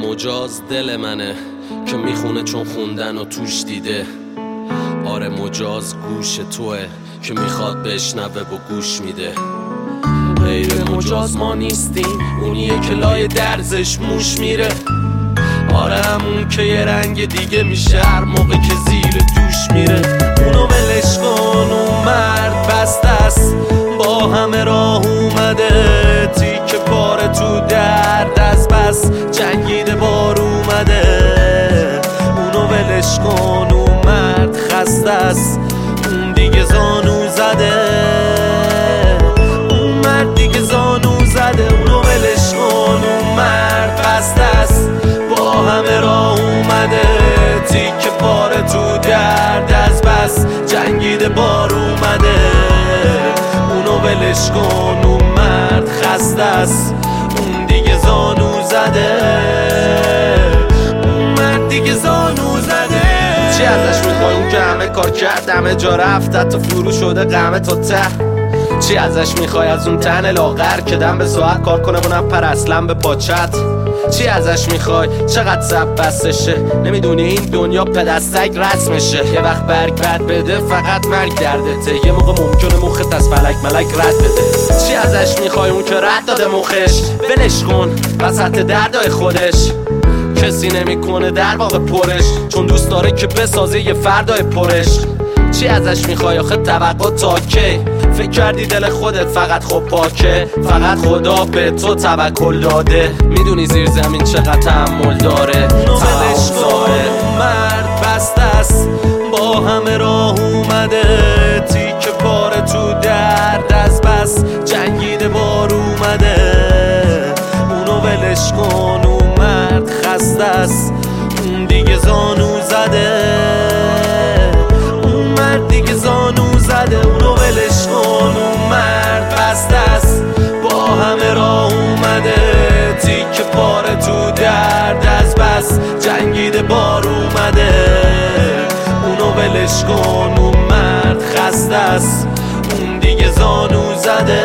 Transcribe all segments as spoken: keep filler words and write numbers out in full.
مجاز دل منه که میخونه چون خوندن و توش دیده. آره مجاز گوش توه که میخواد بشنوه و گوش میده. غیر مجاز ما نیستیم، اونیه که لای درزش موش میره. آره همون که یه رنگ دیگه میشه هر موقع که زیر دوش میره. اونو ولش کن، اون مرد بسته است، با همه راه اومده. تیکه پاره تو درد از بس جنگیده بار اومده. اونو ولش کن، اون مرد خسته است، اون دیگه زانو زده. اون مرد دیگه زانو زده. اونو ولش کن، اون مرد بسته است، با همه راه اومده. تیکه پاره تو درد از بس جنگیده بار اومده. اونو ولش کن، اون مرد خسته است، اون دیگه زانو زده. اون مرد دیگه زانو زده. چی ازش میخوای اون که همه کار کرد، همه جا رفت، حتی فرو شده غمه تا ته؟ چی ازش میخوای از اون تن لاغر که دم به ساعت کار کنه و نپر اصلا به پاچت؟ چی ازش میخوای؟ چقدر سب بستشه؟ نمیدونی این دنیا پدستک رسمشه. یه وقت برگ بد بده فقط مرگ دردته. یه موقع ممکنه مخت از فلک ملک رد بده. چی ازش میخوای اون که رد داده مخش؟ ولش کن وسط دردای خودش. کسی نمیکنه در واقع پرش، چون دوست داره که بسازه یه فردای پرش. چی ازش میخوای آخه توقع تا کی؟ فکر کردی دل خودت فقط خب پاکه؟ فقط خدا به تو توکل داده. میدونی زیر زمین چقدر تحمل داره. ولش کن، مرد بسته است، با همه راه اومده. تیکه پاره تو درد از بس جنگیده بار اومده. اونو ولش کن، اون مرد خسته است، اون دیگه زانو زده. اون مرد دیگه زانو زده. اونو ولش کن، اون مرد بسته است، با همه راه اومده. تیکه پاره تو درد از بس جنگیده بار اومده. اونو ولش کن، اون مرد خسته است، اون دیگه زانو زده.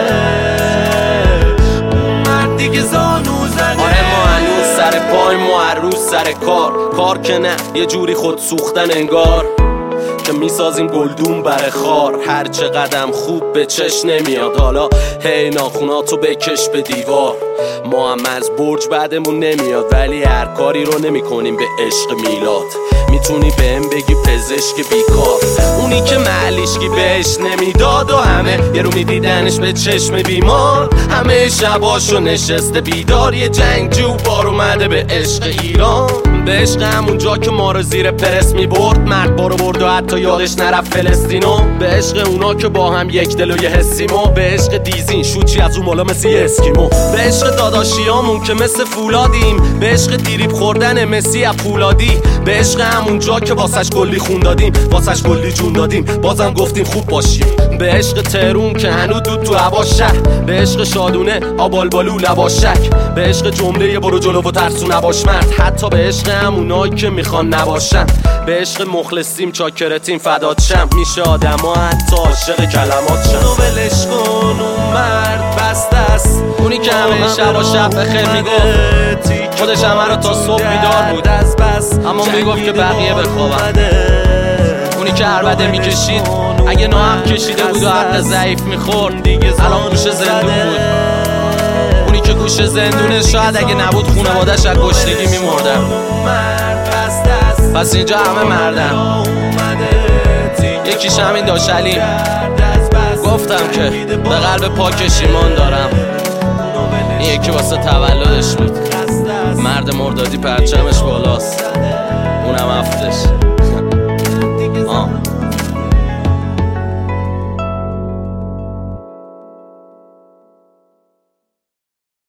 اون مرد دیگه زانو زده. آره ما هنوز سر پای، ما هر روز سر کار. کار که نه یه جوری خود سوختن انگار که میسازیم گلدون بر خار. هر چه قدم خوب به چش نمیاد. حالا هی ناخوناتو بکش به دیوار. ما هم از برج بعدمون نمیاد، ولی هر کاری رو نمی کنیم به عشق میلاد. میتونی بهم بگی پزشک بیکار، اونی که معلیشگی بهش نمیداد و همه یه رو میدیدنش به چشم بیمار. همه شباشو نشسته بیدار، یه جنگجو بار اومده به عشق ایران. به عشق همون جا که ما رو زیر پرس میبرد، مرد بارو برد و حتی یادش نرفت فلسطینو. به عشق اونا که با هم یک دل و یه حسیمو. به عشق دیزین شوچی از اون بالا مثل یه اسکیمو. به عشق داداشیامون که مثل فولادیم. به عشق دیریب خوردن مسی از پولادی. به عشق همون جا که واسش کلی خون دادیم، واسش کلی جون دادیم، بازم گفتیم خوب باشیم. به عشق تهرون که هنو دود تو هوا شهر. به عشق شادونه آبالبالو لباشک. به عشق جمله برو جلو و ترسو نباش مرد. حتی به عشق همونایی که میخوان نباشن. به عشق مخلصیم چاکرتیم فدات شم. میشه آدم ها حتی عاشق کلمات شم. اونو ولش کن، اون مرد بسته است، اونی که همه شب و شب بخیر میگفت. خودش همه رو تا صبح بیدار بود، اما میگفت که بقیه بخوابن. اونی که عربده میکشید اگه ناهم کشیده بود و حق ضعیف میخورد، الان گوش زندون بود. اونی که گوش زندونه شاید اگه نبود خونوادش از گشنگی میمردن. پس اینجا همه مردن، یکیش همین داشلیم. گفتم که به قلب پاکش ایمان دارم. این یکی واسه تولدش بود. مرد مردادی پرچمش بالاست، اونم هفتش.